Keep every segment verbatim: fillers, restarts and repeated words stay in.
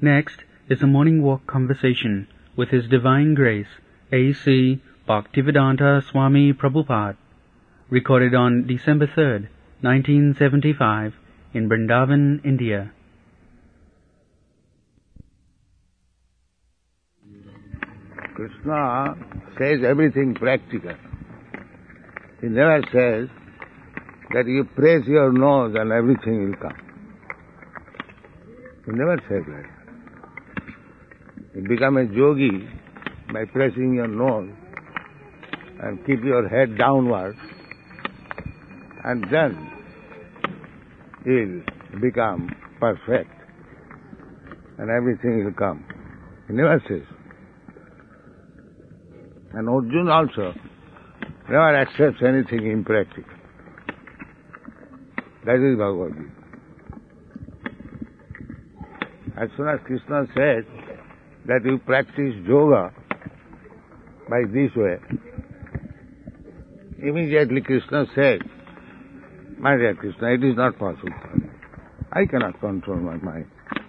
Next is a morning walk conversation with His Divine Grace, A C Bhaktivedanta Swami Prabhupada, recorded on December third, nineteen seventy-five, in Vrindavan, India. Krishna says everything practical. He never says that you press your nose and everything will come. He never says that. You become a yogi by pressing your nose and keep your head downward, and then you'll become perfect and everything will come. He never says. And Arjuna also never accepts anything impractical. That is Bhagavad Gita. As soon as Krishna said that you practice yoga by this way, immediately Krishna said, my dear Krishna, it is not possible for me. I cannot control my mind.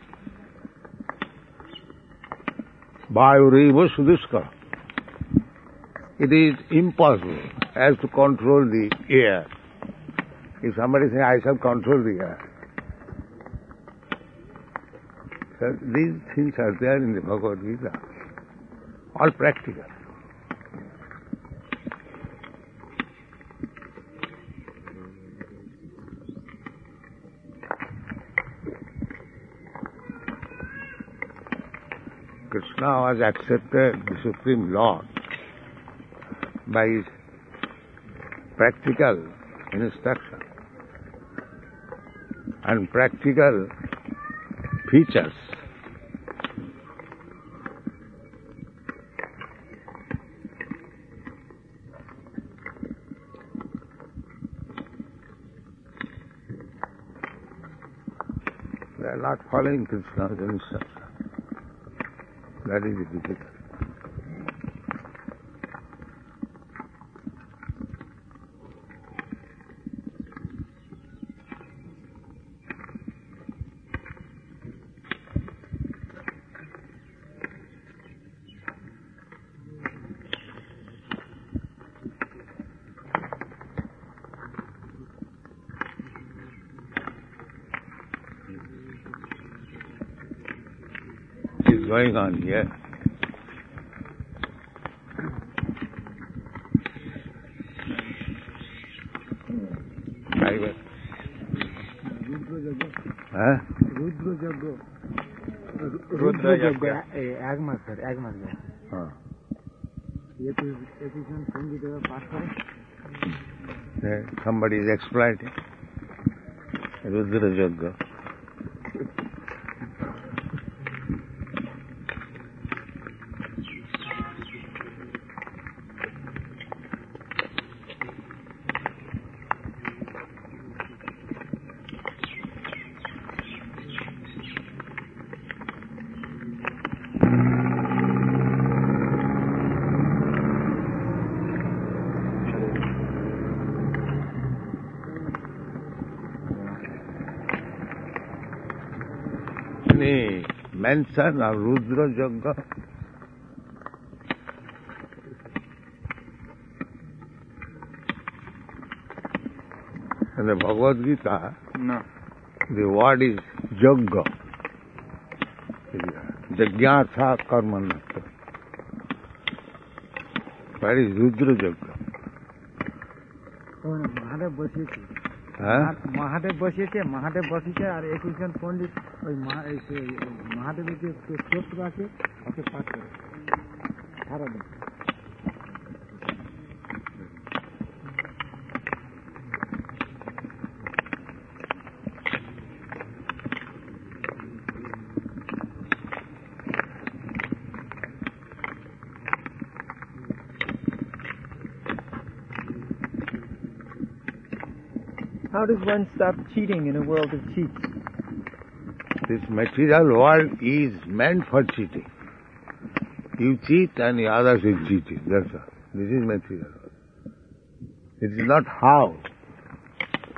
Vayuriva suduskara. It is impossible as to control the air. If somebody says, I shall control the air. So these things are there in the Bhagavad Gita. All practical. Krishna was accepted the Supreme Lord by his practical instruction and practical features. They are not following Krishna's instruction. That is the difficulty. Going on here. Private. Huh? Rudra Jagga. Rudra Jagga. Agmas, sir. Agmas. Huh. It is, it is on Sangita Pastor. Somebody is exploiting. Rudra Jagga. Mention of Rudra Jagga. In the Bhagavad Gita, no. The word is Jagga. Jagyatha karmanatha. Where is Rudra Jagga? Mahadev বসিয়েছে মহাদেব বসিয়েছে মহাদেব বসিয়েছে আর একুশজন পণ্ডিত ওই মহাদেবের যে স্তোত্র আছে ওকে পাঠ করে সারাদিন। How does one stop cheating in a world of cheats? This material world is meant for cheating. You cheat and the others will cheat you. That's all. This is material world. It is not how.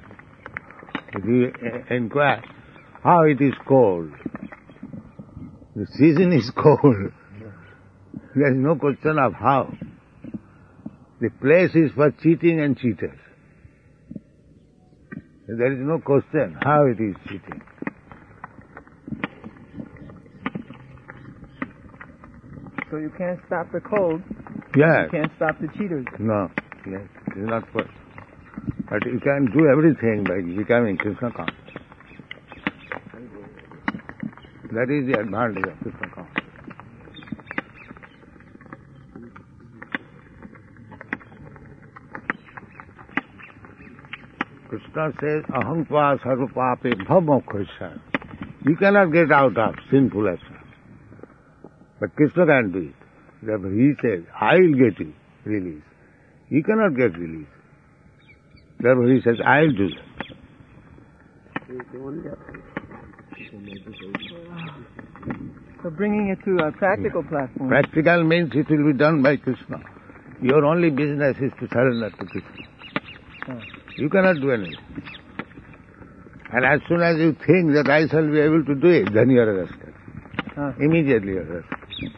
If you inquire how it is cold, The season is cold. There is no question of how. The place is for cheating and cheaters. There is no question how it is cheating. So you can't stop the cold. Yes. You can't stop the cheaters. No. Yes. It is not possible. But you can do everything by becoming Krishna conscious. That is the advantage of Krishna consciousness. Krishna says, aham tva sarva pape bhavamoksha. You cannot get out of sinful action. But Krishna can do it. Therefore he says, I will get you release. You cannot get release. Therefore he says, I will do that. So bringing it to a practical platform. Practical means it will be done by Krishna. Your only business is to surrender to Krishna. Oh. You cannot do anything. And as soon as you think that I shall be able to do it, then you are arrested. Ah. Immediately you are arrested.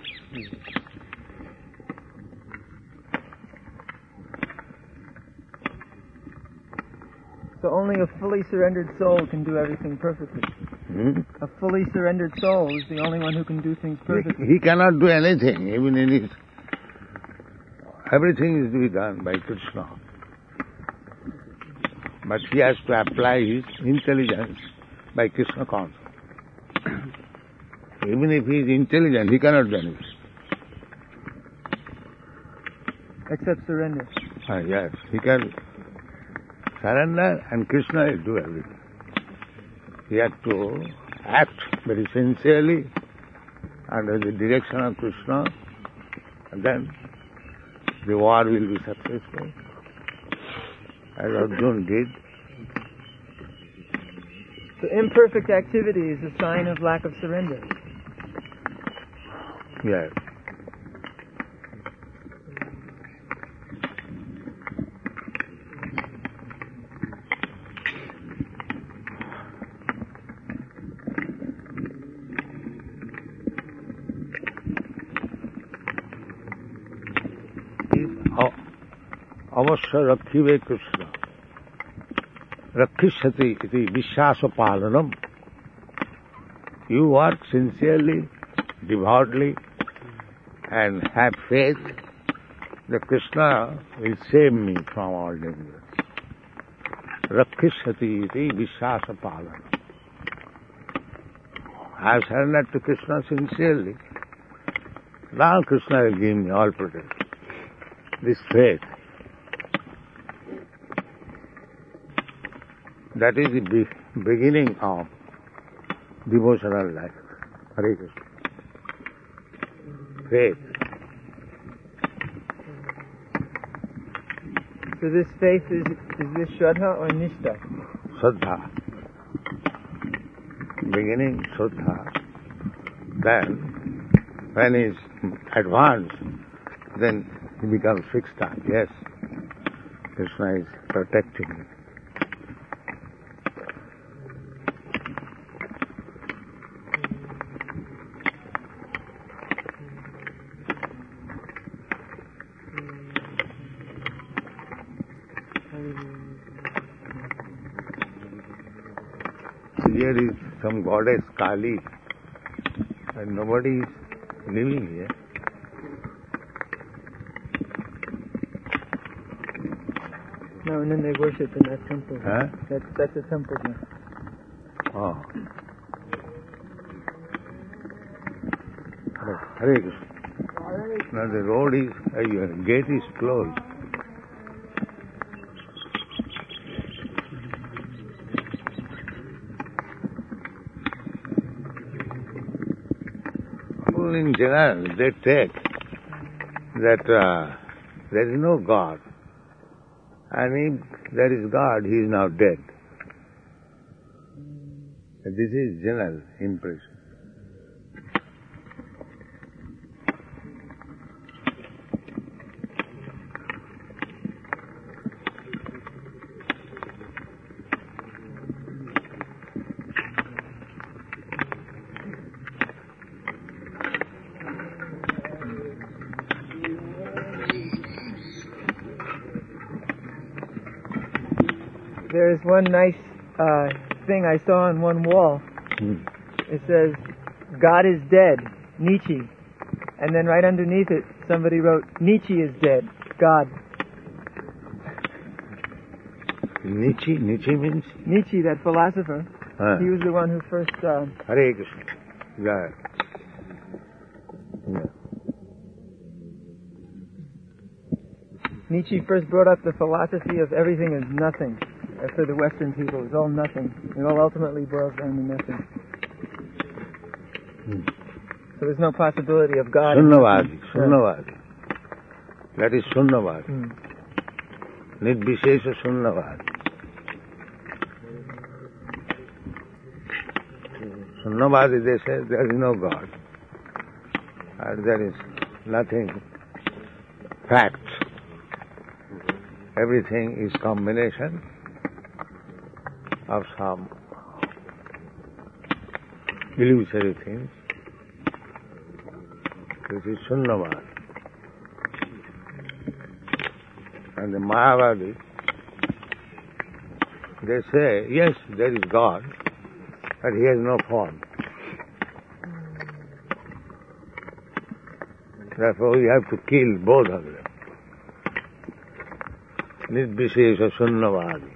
So only a fully surrendered soul can do everything perfectly. Hmm? A fully surrendered soul is the only one who can do things perfectly. He, he cannot do anything, even in his... Everything is to be done by Krishna. But he has to apply his intelligence by Krishna consciousness. Even if he is intelligent, he cannot do anything. Except surrender. Ah, yes, he can surrender and Krishna will do everything. He has to act very sincerely under the direction of Krishna, and then the war will be successful, as Arjuna did. So imperfect activity is a sign of lack of surrender. Yes. अवश्य रखिवे कृष्ण रक्षिष्यति इति विश्वास पालनम. You work sincerely, devoutly, and have faith that Krishna will save me from all dangers. Rakshishyati iti vishwasa palanam. I have surrendered to Krishna sincerely. Now Krishna will give me all protection. This faith. That is the be- beginning of devotional life. Hare Krishna. Faith. So this faith is, is this Shraddha or Nishtha? Shraddha. Beginning Shraddha. Then, when he is advanced, then he becomes fixed time. Yes, Krishna is protecting him. Here is some goddess Kali, and nobody is living here. No, and then they worship in that temple. Huh? That's, that's a temple there. Oh. Hare Krishna. Now the road is, uh, your gate is closed. In general, they take that uh, there is no God, and if there is God, he is now dead. This is general impression. There's one nice uh, thing I saw on one wall. Hmm. It says, "God is dead, Nietzsche." And then right underneath it, somebody wrote, "Nietzsche is dead, God." Nietzsche? Nietzsche means? Nietzsche, that philosopher, Huh. he was the one who first... Uh, Hare Krishna. Yeah. Yeah. Nietzsche first brought up the philosophy of everything is nothing. Uh, for the Western people, it's all nothing. It all ultimately boils down to nothing. Hmm. So there's no possibility of God. Sunnavadi. Yeah. Sunnavadi. That is Sunnavadi. Hmm. Nirvishesha Sunnavadi. Sunnavadi, they say there is no God. And there is nothing. Facts. Everything is combination of some illusory things. This is Sunnavadi. And the Mayavadi, they say, yes, there is God, but he has no form. Therefore, we have to kill both of them. Nirvishesha Sunnavadi.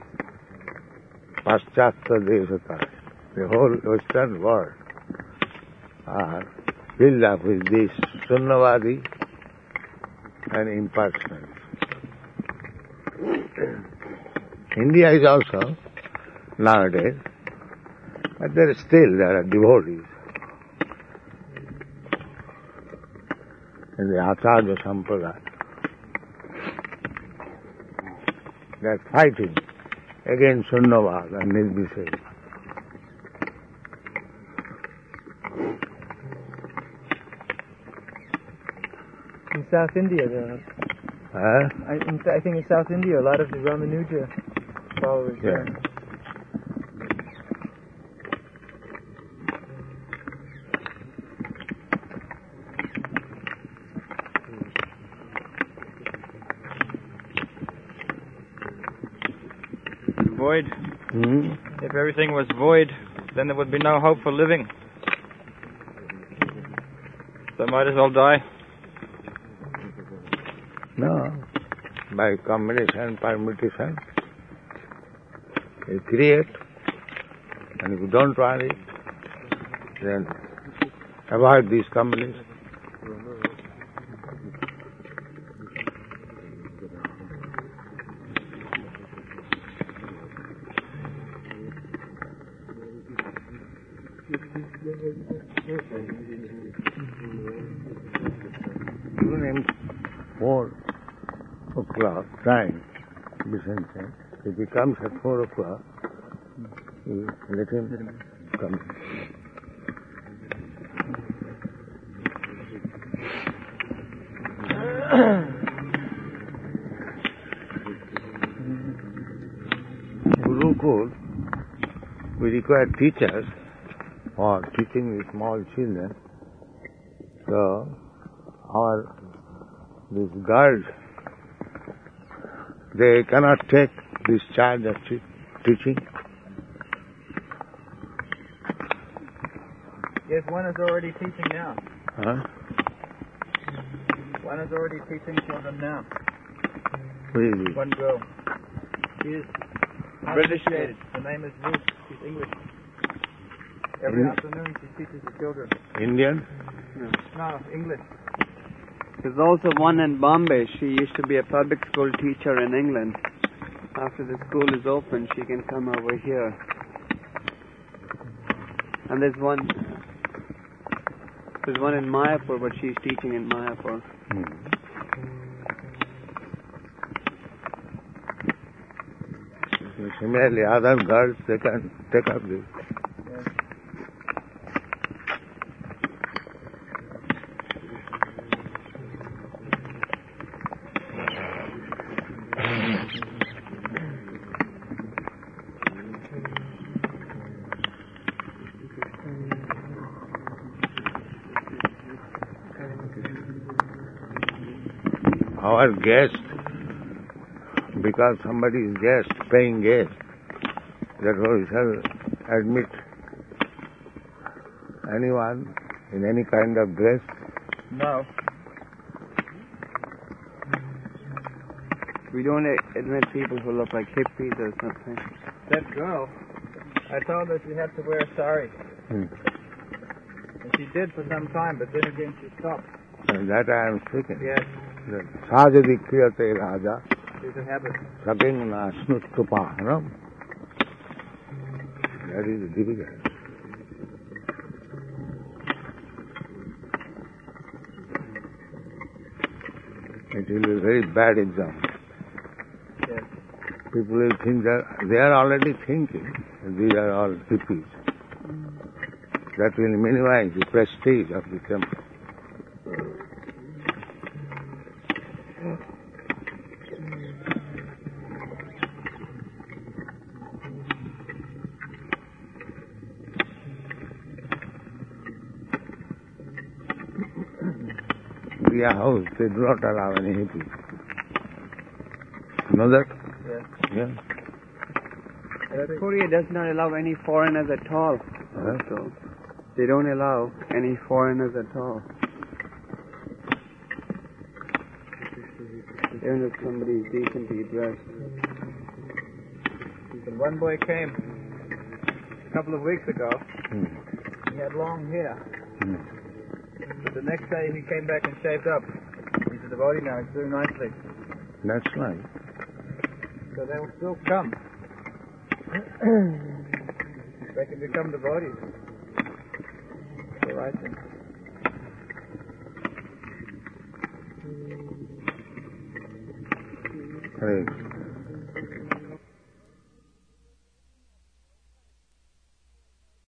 Paschatya Desata. The whole Western world are filled up with this Sunnavadi and impersonalism. India is also nowadays, but there is still there are devotees. In the Acharya Sampradaya, they are fighting against Sunnavada and Nirvishesha. In South India, there are, Huh? I, in, I think in South India, a lot of the Ramanuja followers. Yeah. there. Void. Hmm? If everything was void, then there would be no hope for living. So might as well die. No. By combination, permutation, you create, and if you don't want it, then avoid these combinations. Even in four o'clock time, Vicente, if he comes at four o'clock, you let him come. Gurukul, we require teachers for teaching the small children. So, our these girls, they cannot take this charge of te- teaching. Yes, one is already teaching now. Huh? One is already teaching children now. Who is it? One girl. She is British. educated. Her name is Ruth. She's English. Every Mm. afternoon she teaches the children. Indian? No, English. There's also one in Bombay. She used to be a public school teacher in England. After the school is open, she can come over here. And there's one, there's one in Mayapur, but she's teaching in Mayapur. Hmm. So similarly, other girls, they can take up this. Our guest, because somebody is guest, paying guest, therefore we shall admit anyone in any kind of dress. No. We don't a- admit people who look like hippies or something. That girl, I told her she had to wear a sari. Hmm. And she did for some time, but then again she stopped. And that I am speaking. Yes, Sajadi kriyate raja, it's a habit. saking na snutupa, no? That is difficult. It will be a very bad example. Yes. People will think that they are already thinking that these are all hippies. That will minimize the prestige of the temple. Their house, they do not allow any hippies. You know that? Yes. Yeah. Uh, Korea does not allow any foreigners at all. Huh? So they don't allow any foreigners at all. Even if somebody is decently dressed. And one boy came a couple of weeks ago. Hmm. He had long hair. Hmm. But the next day he came back and shaved up. He's a devotee now. He's doing nicely. That's right. So they will still come. They can become devotees. The right thing. Right.